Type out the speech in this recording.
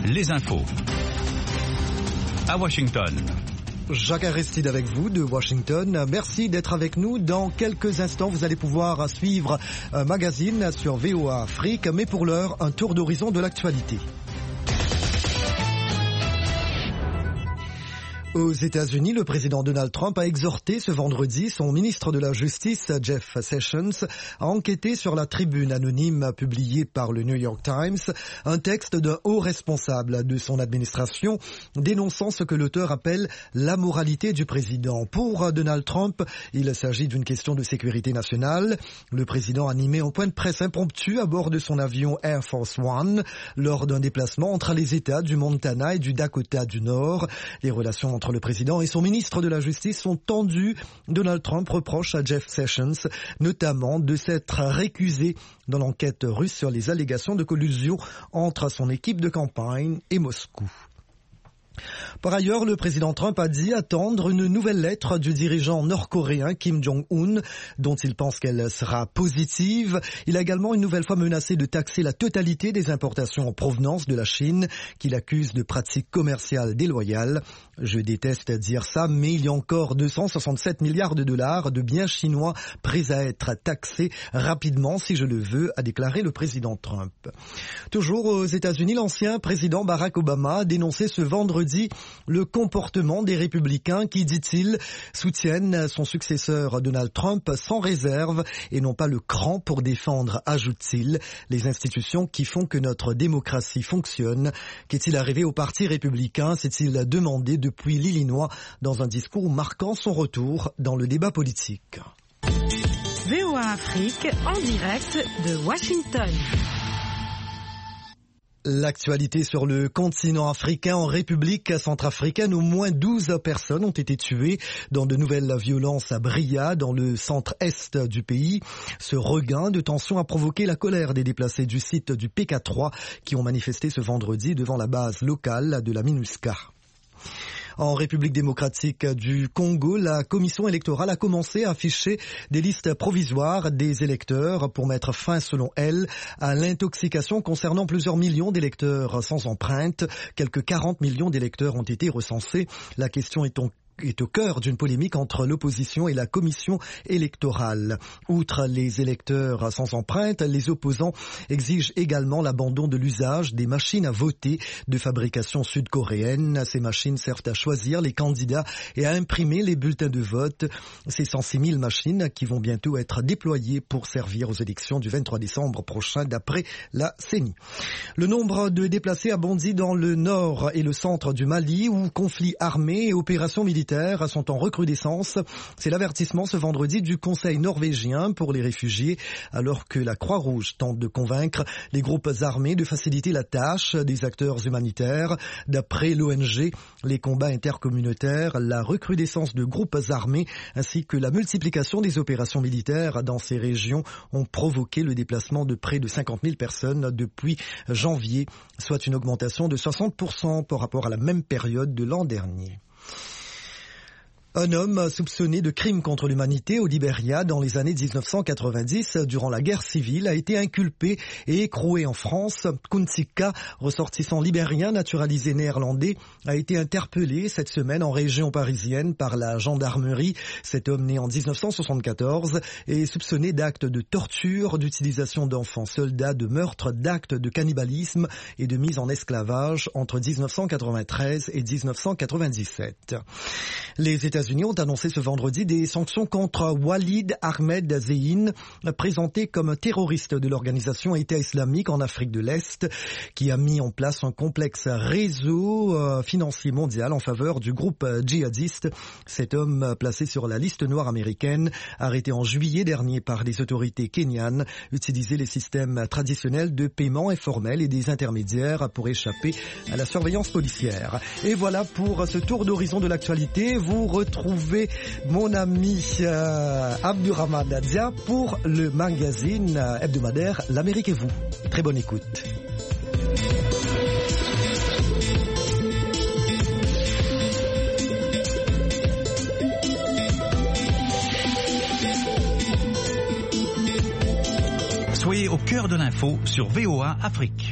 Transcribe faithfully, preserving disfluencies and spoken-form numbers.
les infos. À Washington. Jacques Aristide avec vous de Washington. Merci d'être avec nous. Dans quelques instants, vous allez pouvoir suivre un magazine sur V O A Afrique. Mais pour l'heure, un tour d'horizon de l'actualité. Aux États-Unis, le président Donald Trump a exhorté ce vendredi son ministre de la Justice, Jeff Sessions, à enquêter sur la tribune anonyme publiée par le New York Times, un texte d'un haut responsable de son administration dénonçant ce que l'auteur appelle l'amoralité du président. Pour Donald Trump, il s'agit d'une question de sécurité nationale. Le président a animé un point de presse impromptu à bord de son avion Air Force One lors d'un déplacement entre les États du Montana et du Dakota du Nord. Les relations entre le président et son ministre de la Justice sont tendues. Donald Trump reproche à Jeff Sessions notamment de s'être récusé dans l'enquête russe sur les allégations de collusion entre son équipe de campagne et Moscou. Par ailleurs, le président Trump a dit attendre une nouvelle lettre du dirigeant nord-coréen Kim Jong-un, dont il pense qu'elle sera positive. Il a également une nouvelle fois menacé de taxer la totalité des importations en provenance de la Chine, qu'il accuse de pratiques commerciales déloyales. Je déteste dire ça, mais il y a encore deux cent soixante-sept milliards de dollars de biens chinois prêts à être taxés rapidement si je le veux, a déclaré le président Trump. Toujours aux États-Unis, l'ancien président Barack Obama a dénoncé ce vendredi le comportement des républicains qui, dit-il, soutiennent son successeur Donald Trump sans réserve et n'ont pas le cran pour défendre, ajoute-t-il, les institutions qui font que notre démocratie fonctionne. Qu'est-il arrivé au Parti républicain, s'est-il demandé depuis l'Illinois dans un discours marquant son retour dans le débat politique. V O A Afrique en direct de Washington. L'actualité sur le continent africain. En République centrafricaine, au moins douze personnes ont été tuées dans de nouvelles violences à Bria, dans le centre-est du pays. Ce regain de tension a provoqué la colère des déplacés du site du P K trois qui ont manifesté ce vendredi devant la base locale de la MINUSCA. En République démocratique du Congo, la commission électorale a commencé à afficher des listes provisoires des électeurs pour mettre fin, selon elle, à l'intoxication concernant plusieurs millions d'électeurs sans empreinte. Quelques quarante millions d'électeurs ont été recensés. La question est donc est au cœur d'une polémique entre l'opposition et la commission électorale. Outre les électeurs sans empreinte, les opposants exigent également l'abandon de l'usage des machines à voter de fabrication sud-coréenne. Ces machines servent à choisir les candidats et à imprimer les bulletins de vote. Ces cent six mille machines qui vont bientôt être déployées pour servir aux élections du vingt-trois décembre prochain, d'après la C E N I. Le nombre de déplacés a bondi dans le nord et le centre du Mali, où conflits armés et opérations militaires sont en recrudescence. C'est l'avertissement ce vendredi du Conseil norvégien pour les réfugiés, alors que la Croix-Rouge tente de convaincre les groupes armés de faciliter la tâche des acteurs humanitaires. D'après l'O N G, les combats intercommunautaires, la recrudescence de groupes armés ainsi que la multiplication des opérations militaires dans ces régions ont provoqué le déplacement de près de cinquante mille personnes depuis janvier, soit une augmentation de soixante pour cent par rapport à la même période de l'an dernier. Un homme soupçonné de crimes contre l'humanité au Libéria dans les années dix-neuf cent quatre-vingt-dix, durant la guerre civile, a été inculpé et écroué en France. Kuntika, ressortissant libérien naturalisé néerlandais, a été interpellé cette semaine en région parisienne par la gendarmerie. Cet homme né en dix-neuf cent soixante-quatorze est soupçonné d'actes de torture, d'utilisation d'enfants soldats, de meurtre, d'actes de cannibalisme et de mise en esclavage entre dix-neuf cent quatre-vingt-treize et dix-neuf cent quatre-vingt-dix-sept. Les États-Unis ont annoncé ce vendredi des sanctions contre Walid Ahmed Zein, présenté comme terroriste de l'organisation État islamique en Afrique de l'Est, qui a mis en place un complexe réseau euh, financier mondial en faveur du groupe djihadiste. Cet homme, placé sur la liste noire américaine, arrêté en juillet dernier par les autorités kenyanes, utilisait les systèmes traditionnels de paiement informel et des intermédiaires pour échapper à la surveillance policière. Et voilà pour ce tour d'horizon de l'actualité. Vous retrouvez mon ami euh, Abdurrahman Dia pour le magazine euh, hebdomadaire L'Amérique et vous. Très bonne écoute. Soyez au cœur de l'info sur V O A Afrique.